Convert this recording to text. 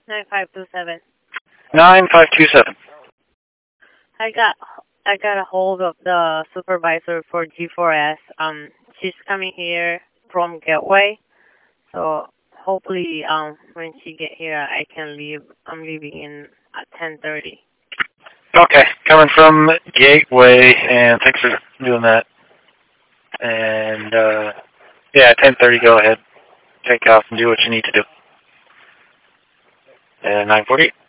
9527. 9527. I got a hold of the supervisor for G4S. She's coming here from Gateway, so hopefully when she get here I can leave. I'm leaving in at 10:30. Okay, coming from Gateway, and thanks for doing that. And yeah, 10:30. Go ahead, take off and do what you need to do. And 9:40.